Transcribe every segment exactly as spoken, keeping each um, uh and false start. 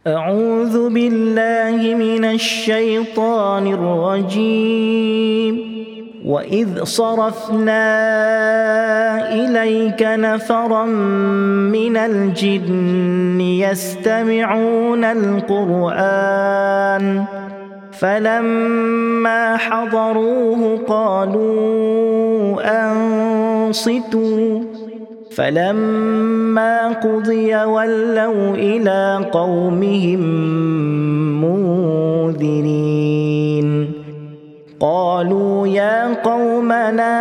أعوذ بالله من الشيطان الرجيم. وإذ صرفنا إليك نفرا من الجن يستمعون القرآن فلما حضروه قالوا أنصتوا فلما قضي ولوا إلى قومهم منذرين. قالوا يا قومنا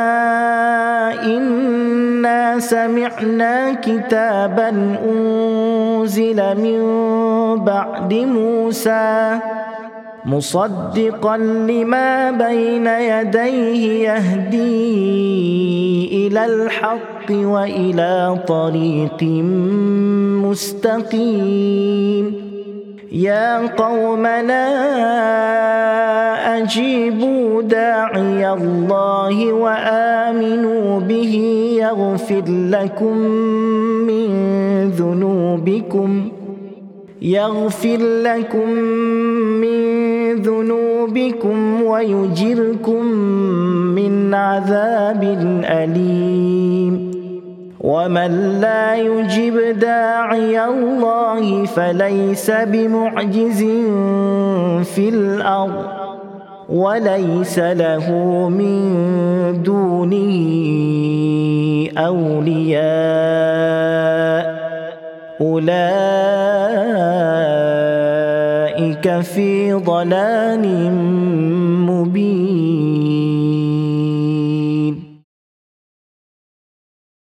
إنا سمعنا كتابا أنزل من بعد موسى مصدقا لما بين يديه يهدي إلى الحق وإلى طريق مستقيم. يا قومنا أجيبوا داعي الله وآمنوا به يغفر لكم من ذنوبكم يغفر لكم من ذنوبكم ويجركم من عذاب أليم. ومن لا يجب داعي الله فليس بمعجز في الأرض وليس له من دونه أولياء أولئك في ضلال مبين.